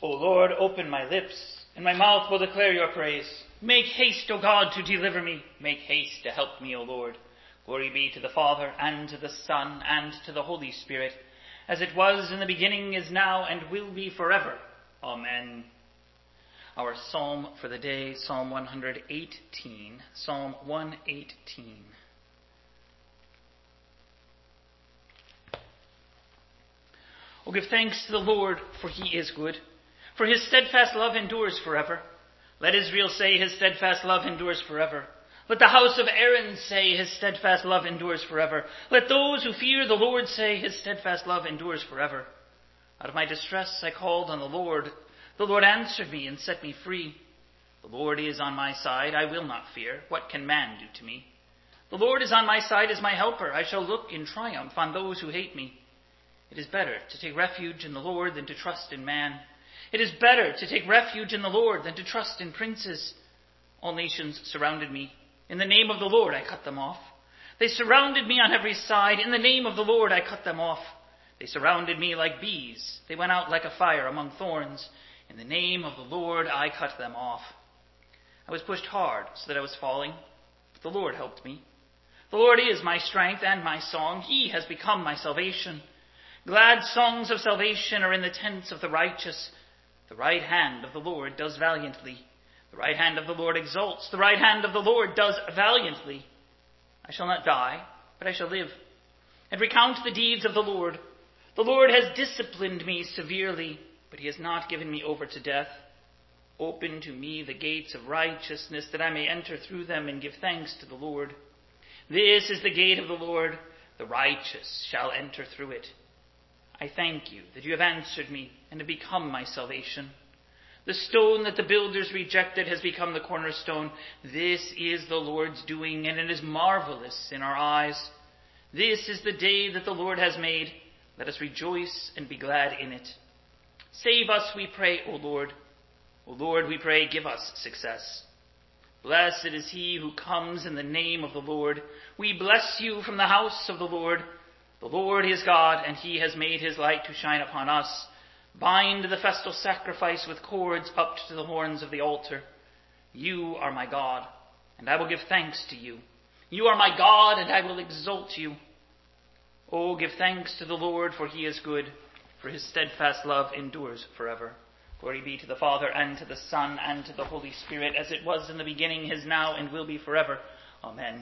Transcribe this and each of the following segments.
O Lord, open my lips, and my mouth will declare your praise. Make haste, O God, to deliver me. Make haste to help me, O Lord. Glory be to the Father, and to the Son, and to the Holy Spirit, as it was in the beginning, is now, and will be forever. Amen. Our psalm for the day, Psalm 118. Psalm 118. O give thanks to the Lord, for he is good, for his steadfast love endures forever. Let Israel say, his steadfast love endures forever. Let the house of Aaron say, his steadfast love endures forever. Let those who fear the Lord say, his steadfast love endures forever. Out of my distress I called on the Lord. The Lord answered me and set me free. The Lord is on my side, I will not fear. What can man do to me? The Lord is on my side as my helper. I shall look in triumph on those who hate me. It is better to take refuge in the Lord than to trust in man. It is better to take refuge in the Lord than to trust in princes. All nations surrounded me. In the name of the Lord I cut them off. They surrounded me on every side. In the name of the Lord I cut them off. They surrounded me like bees. They went out like a fire among thorns. In the name of the Lord I cut them off. I was pushed hard so that I was falling, but the Lord helped me. The Lord is my strength and my song. He has become my salvation. Glad songs of salvation are in the tents of the righteous. The right hand of the Lord does valiantly. The right hand of the Lord exalts. The right hand of the Lord does valiantly. I shall not die, but I shall live, and recount the deeds of the Lord. The Lord has disciplined me severely, but he has not given me over to death. Open to me the gates of righteousness, that I may enter through them and give thanks to the Lord. This is the gate of the Lord. The righteous shall enter through it. I thank you that you have answered me and have become my salvation. The stone that the builders rejected has become the cornerstone. This is the Lord's doing, and it is marvelous in our eyes. This is the day that the Lord has made. Let us rejoice and be glad in it. Save us, we pray, O Lord. O Lord, we pray, give us success. Blessed is he who comes in the name of the Lord. We bless you from the house of the Lord. The Lord is God, and he has made his light to shine upon us. Bind the festal sacrifice with cords up to the horns of the altar. You are my God, and I will give thanks to you. You are my God, and I will exalt you. Oh, give thanks to the Lord, for he is good, for his steadfast love endures forever. Glory be to the Father, and to the Son, and to the Holy Spirit, as it was in the beginning, is now, and will be forever. Amen.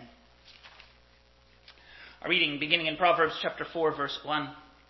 A reading beginning in Proverbs chapter 4, verse 1.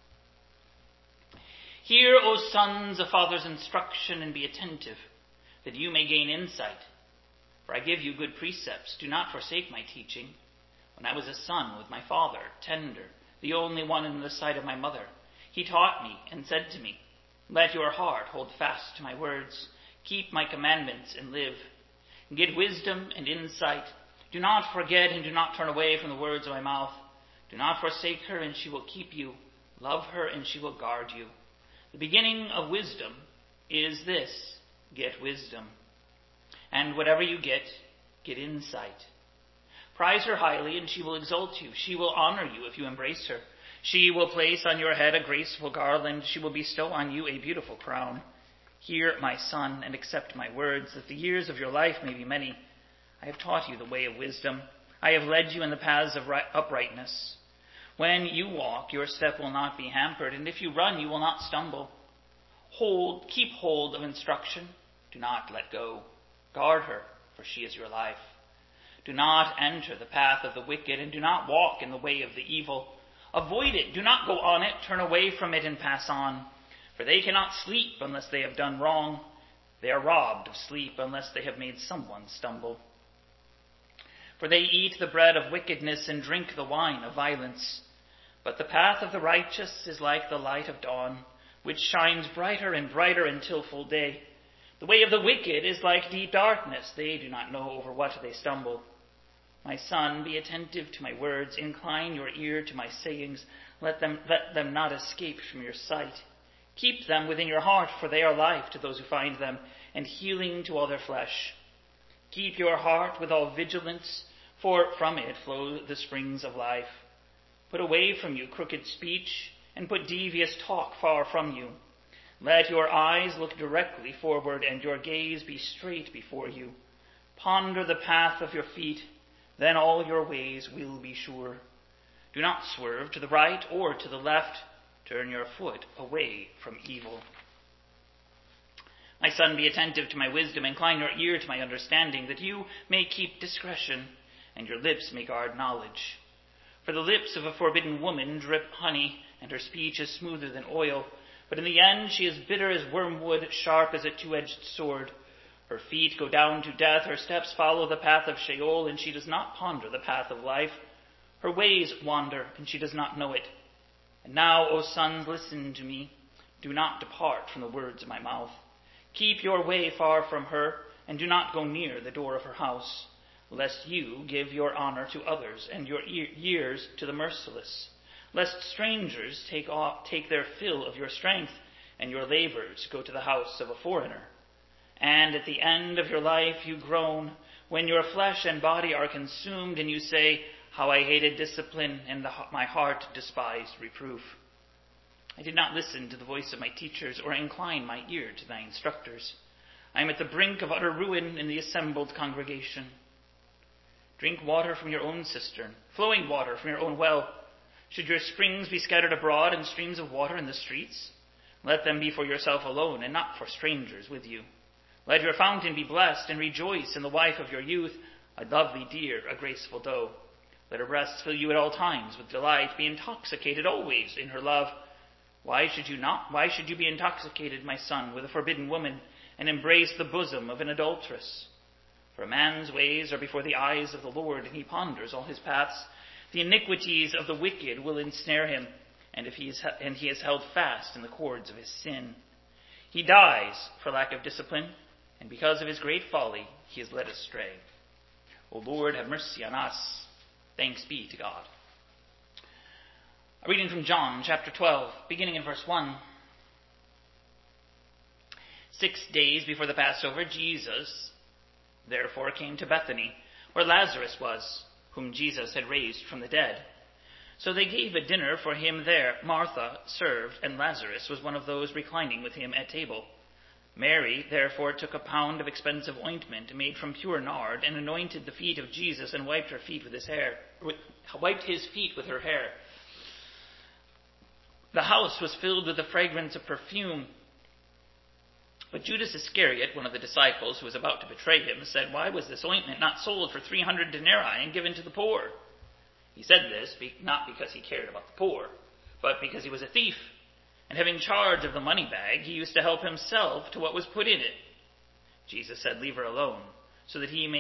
Hear, O sons, a father's instruction, and be attentive, that you may gain insight. For I give you good precepts. Do not forsake my teaching. When I was a son with my father, tender, the only one in the sight of my mother, he taught me and said to me, let your heart hold fast to my words. Keep my commandments and live. Get wisdom and insight. Do not forget and do not turn away from the words of my mouth. Do not forsake her, and she will keep you. Love her, and she will guard you. The beginning of wisdom is this: get wisdom. And whatever you get insight. Prize her highly, and she will exalt you. She will honor you if you embrace her. She will place on your head a graceful garland. She will bestow on you a beautiful crown. Hear, my son, and accept my words, that the years of your life may be many. I have taught you the way of wisdom. I have led you in the paths of uprightness. When you walk, your step will not be hampered, and if you run, you will not stumble. Keep hold of instruction. Do not let go. Guard her, for she is your life. Do not enter the path of the wicked, and do not walk in the way of the evil. Avoid it. Do not go on it. Turn away from it and pass on. For they cannot sleep unless they have done wrong. They are robbed of sleep unless they have made someone stumble. For they eat the bread of wickedness and drink the wine of violence. But the path of the righteous is like the light of dawn, which shines brighter and brighter until full day. The way of the wicked is like deep darkness. They do not know over what they stumble. My son, be attentive to my words. Incline your ear to my sayings. Let them not escape from your sight. Keep them within your heart, for they are life to those who find them, and healing to all their flesh. Keep your heart with all vigilance, for from it flow the springs of life. Put away from you crooked speech, and put devious talk far from you. Let your eyes look directly forward and your gaze be straight before you. Ponder the path of your feet, then all your ways will be sure. Do not swerve to the right or to the left. Turn your foot away from evil. My son, be attentive to my wisdom. Incline your ear to my understanding, that you may keep discretion, and your lips may guard knowledge. For the lips of a forbidden woman drip honey, and her speech is smoother than oil. But in the end she is bitter as wormwood, sharp as a two-edged sword. Her feet go down to death, her steps follow the path of Sheol, and she does not ponder the path of life. Her ways wander, and she does not know it. And now, O sons, listen to me. Do not depart from the words of my mouth. Keep your way far from her, and do not go near the door of her house, lest you give your honor to others, and your years to the merciless, lest strangers take their fill of your strength, and your labors go to the house of a foreigner. And at the end of your life you groan, when your flesh and body are consumed, and you say, how I hated discipline, and my heart despised reproof. I did not listen to the voice of my teachers, or incline my ear to thy instructors. I am at the brink of utter ruin in the assembled congregation. Drink water from your own cistern, flowing water from your own well. Should your springs be scattered abroad, and streams of water in the streets? Let them be for yourself alone, and not for strangers with you. Let your fountain be blessed, and rejoice in the wife of your youth, a lovely deer, a graceful doe. Let her breasts fill you at all times with delight. Be intoxicated always in her love. Why should you be intoxicated, my son, with a forbidden woman, and embrace the bosom of an adulteress? For a man's ways are before the eyes of the Lord, and he ponders all his paths. The iniquities of the wicked will ensnare him, and he is held fast in the cords of his sin. He dies for lack of discipline, and because of his great folly he is led astray. O Lord, have mercy on us. Thanks be to God. A reading from John chapter 12, beginning in verse 1. 6 days before the Passover, Jesus therefore came to Bethany, where Lazarus was, whom Jesus had raised from the dead. So they gave a dinner for him there. Martha served, and Lazarus was one of those reclining with him at table. Mary therefore took a pound of expensive ointment made from pure nard, and anointed the feet of Jesus, and wiped his feet with her hair. The house was filled with the fragrance of perfume. But Judas Iscariot, one of the disciples who was about to betray him, said, why was this ointment not sold for 300 denarii and given to the poor? He said this not because he cared about the poor, but because he was a thief, and having charge of the money bag, he used to help himself to what was put in it. Jesus said, leave her alone, so that she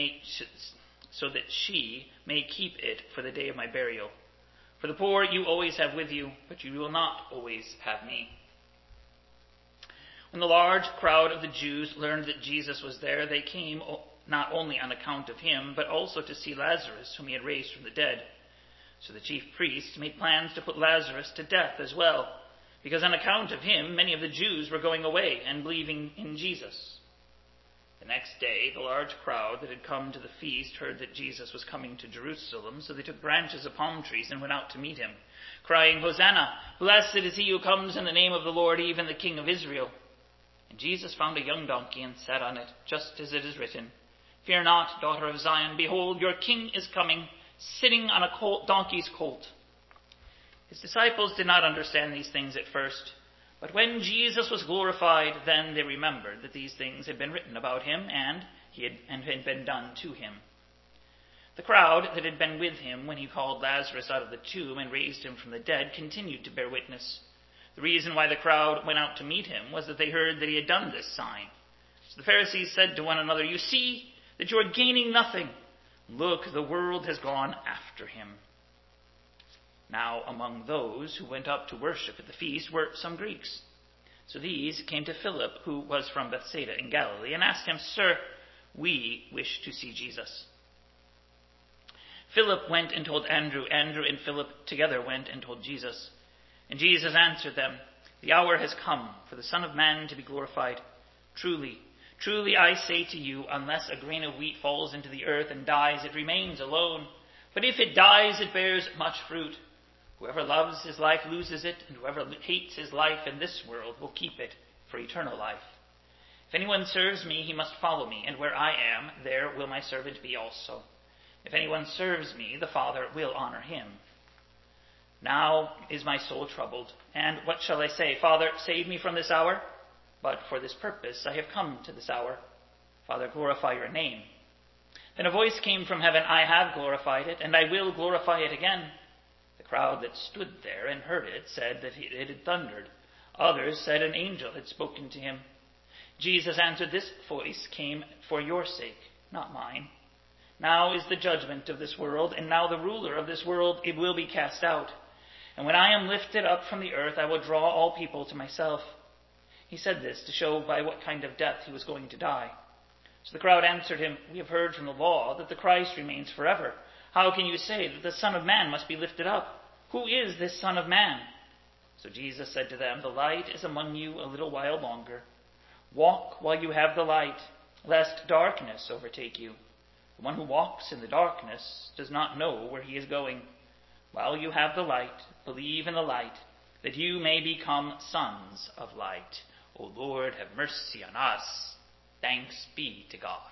may keep it for the day of my burial. For the poor you always have with you, but you will not always have me. When the large crowd of the Jews learned that Jesus was there, they came not only on account of him, but also to see Lazarus, whom he had raised from the dead. So the chief priests made plans to put Lazarus to death as well, because on account of him many of the Jews were going away and believing in Jesus. The next day, the large crowd that had come to the feast heard that Jesus was coming to Jerusalem, so they took branches of palm trees and went out to meet him, crying, Hosanna! Blessed is he who comes in the name of the Lord, even the King of Israel. And Jesus found a young donkey and sat on it, just as it is written, Fear not, daughter of Zion, behold, your king is coming, sitting on a donkey's colt. His disciples did not understand these things at first, but when Jesus was glorified, then they remembered that these things had been written about him, and had been done to him. The crowd that had been with him when he called Lazarus out of the tomb and raised him from the dead continued to bear witness. The reason why the crowd went out to meet him was that they heard that he had done this sign. So the Pharisees said to one another, You see that you are gaining nothing. Look, the world has gone after him. Now among those who went up to worship at the feast were some Greeks. So these came to Philip, who was from Bethsaida in Galilee, and asked him, Sir, we wish to see Jesus. Philip went and told Andrew. Andrew and Philip together went and told Jesus. And Jesus answered them, The hour has come for the Son of Man to be glorified. Truly, truly I say to you, unless a grain of wheat falls into the earth and dies, it remains alone. But if it dies, it bears much fruit. Whoever loves his life loses it, and whoever hates his life in this world will keep it for eternal life. If anyone serves me, he must follow me, and where I am, there will my servant be also. If anyone serves me, the Father will honor him. Now is my soul troubled, and what shall I say? Father, save me from this hour? But for this purpose I have come to this hour. Father, glorify your name. Then a voice came from heaven, I have glorified it, and I will glorify it again. The crowd that stood there and heard it said that it had thundered. Others said an angel had spoken to him. Jesus answered, this voice came for your sake, not mine. Now is the judgment of this world, and now the ruler of this world it will be cast out. And when I am lifted up from the earth, I will draw all people to myself. He said this to show by what kind of death he was going to die. So the crowd answered him, we have heard from the law that the Christ remains forever. How can you say that the Son of Man must be lifted up? Who is this Son of Man? So Jesus said to them, the light is among you a little while longer. Walk while you have the light, lest darkness overtake you. The one who walks in the darkness does not know where he is going. While you have the light, believe in the light, that you may become sons of light. O Lord, have mercy on us. Thanks be to God.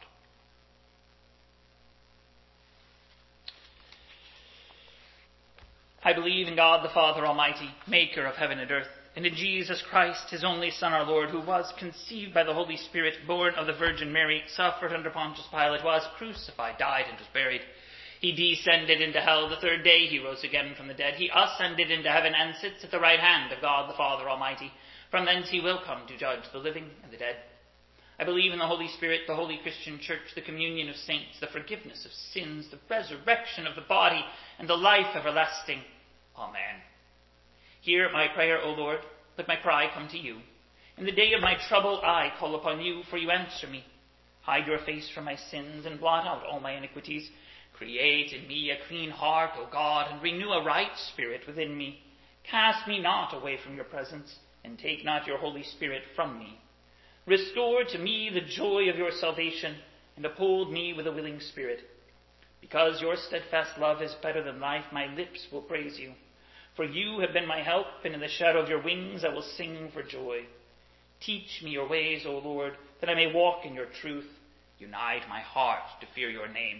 I believe in God the Father Almighty, maker of heaven and earth, and in Jesus Christ, his only Son, our Lord, who was conceived by the Holy Spirit, born of the Virgin Mary, suffered under Pontius Pilate, was crucified, died, and was buried. He descended into hell. The third day he rose again from the dead. He ascended into heaven and sits at the right hand of God the Father Almighty. From thence he will come to judge the living and the dead. I believe in the Holy Spirit, the holy Christian church, the communion of saints, the forgiveness of sins, the resurrection of the body, and the life everlasting. Amen. Hear my prayer, O Lord. Let my cry come to you. In the day of my trouble I call upon you, for you answer me. Hide your face from my sins and blot out all my iniquities. Create in me a clean heart, O God, and renew a right spirit within me. Cast me not away from your presence, and take not your Holy Spirit from me. Restore to me the joy of your salvation, and uphold me with a willing spirit. Because your steadfast love is better than life, my lips will praise you. For you have been my help, and in the shadow of your wings I will sing for joy. Teach me your ways, O Lord, that I may walk in your truth. Unite my heart to fear your name.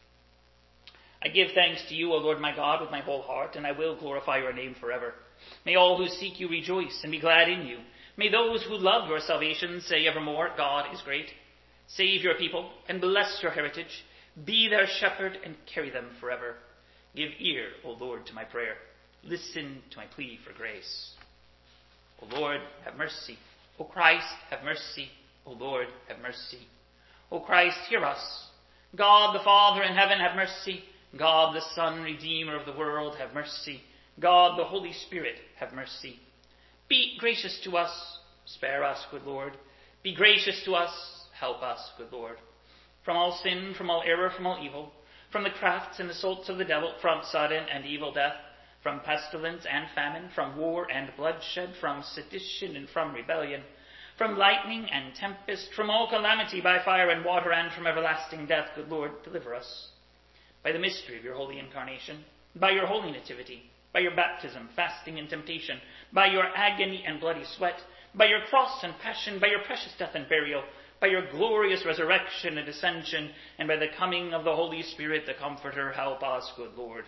I give thanks to you, O Lord my God, with my whole heart, and I will glorify your name forever. May all who seek you rejoice and be glad in you. May those who love your salvation say evermore, God is great. Save your people and bless your heritage. Be their shepherd and carry them forever. Give ear, O Lord, to my prayer. Listen to my plea for grace. O Lord, have mercy. O Christ, have mercy. O Lord, have mercy. O Christ, hear us. God the Father in heaven, have mercy. God the Son, Redeemer of the world, have mercy. God the Holy Spirit, have mercy. Be gracious to us. Spare us, good Lord. Be gracious to us. Help us, good Lord. From all sin, from all error, from all evil, from the crafts and assaults of the devil, from sudden and evil death, from pestilence and famine, from war and bloodshed, from sedition and from rebellion, from lightning and tempest, from all calamity by fire and water, and from everlasting death, good Lord, deliver us. By the mystery of your holy incarnation, by your holy nativity, by your baptism, fasting, and temptation, by your agony and bloody sweat, by your cross and passion, by your precious death and burial, by your glorious resurrection and ascension, and by the coming of the Holy Spirit, the Comforter, help us, good Lord.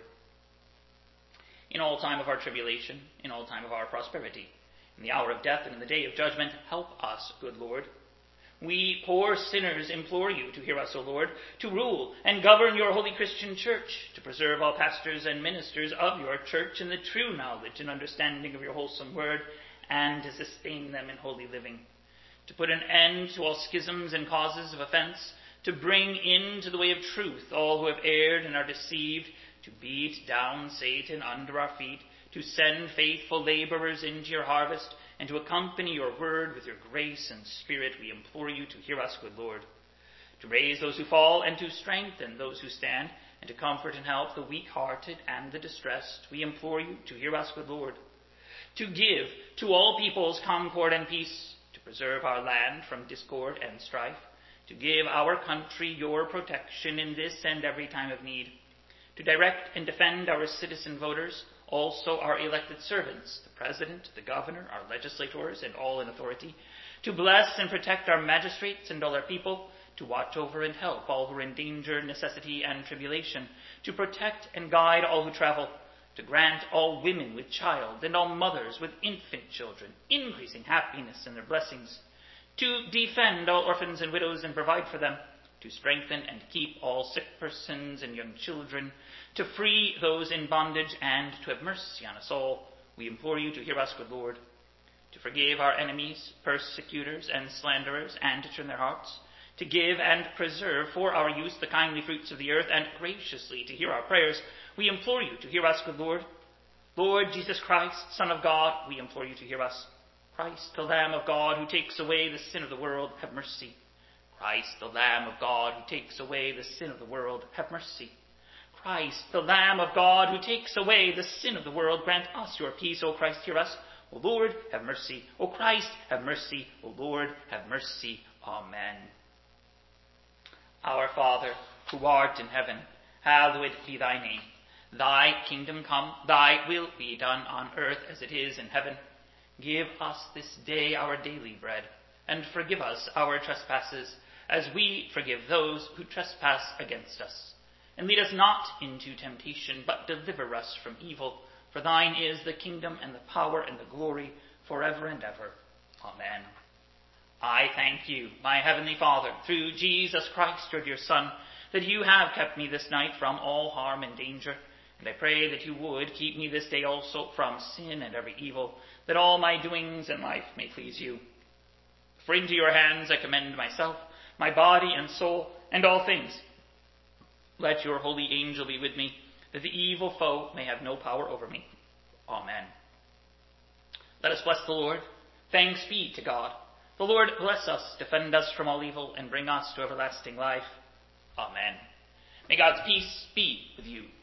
In all time of our tribulation, in all time of our prosperity, in the hour of death and in the day of judgment, help us, good Lord. We poor sinners implore you to hear us, O Lord, to rule and govern your holy Christian church, to preserve all pastors and ministers of your church in the true knowledge and understanding of your wholesome word, and to sustain them in holy living, to put an end to all schisms and causes of offense, to bring into the way of truth all who have erred and are deceived, to beat down Satan under our feet, to send faithful laborers into your harvest, and to accompany your word with your grace and spirit. We implore you to hear us, good Lord, to raise those who fall and to strengthen those who stand, and to comfort and help the weak-hearted and the distressed. We implore you to hear us, good Lord, to give to all peoples concord and peace, to preserve our land from discord and strife, to give our country your protection in this and every time of need, to direct and defend our citizen voters, also our elected servants, the President, the Governor, our legislators, and all in authority, to bless and protect our magistrates and all our people, to watch over and help all who are in danger, necessity, and tribulation, to protect and guide all who travel, to grant all women with child and all mothers with infant children increasing happiness in their blessings, to defend all orphans and widows and provide for them, to strengthen and keep all sick persons and young children, to free those in bondage, and to have mercy on us all. We implore you to hear us, good Lord, to forgive our enemies, persecutors, and slanderers, and to turn their hearts, to give and preserve for our use the kindly fruits of the earth, and graciously to hear our prayers. We implore you to hear us, good Lord. Lord Jesus Christ, Son of God, we implore you to hear us. Christ, the Lamb of God, who takes away the sin of the world, have mercy. Christ, the Lamb of God, who takes away the sin of the world, have mercy. Christ, the Lamb of God, who takes away the sin of the world, grant us your peace. O Christ, hear us. O Lord, have mercy. O Christ, have mercy. O Lord, have mercy. Amen. Our Father, who art in heaven, hallowed be thy name. Thy kingdom come, thy will be done on earth as it is in heaven. Give us this day our daily bread, and forgive us our trespasses, as we forgive those who trespass against us. And lead us not into temptation, but deliver us from evil. For thine is the kingdom and the power and the glory forever and ever. Amen. I thank you, my heavenly Father, through Jesus Christ, your dear Son, that you have kept me this night from all harm and danger. And I pray that you would keep me this day also from sin and every evil, that all my doings in life may please you. For into your hands I commend myself, my body and soul, and all things. Let your holy angel be with me, that the evil foe may have no power over me. Amen. Let us bless the Lord. Thanks be to God. The Lord bless us, defend us from all evil, and bring us to everlasting life. Amen. May God's peace be with you.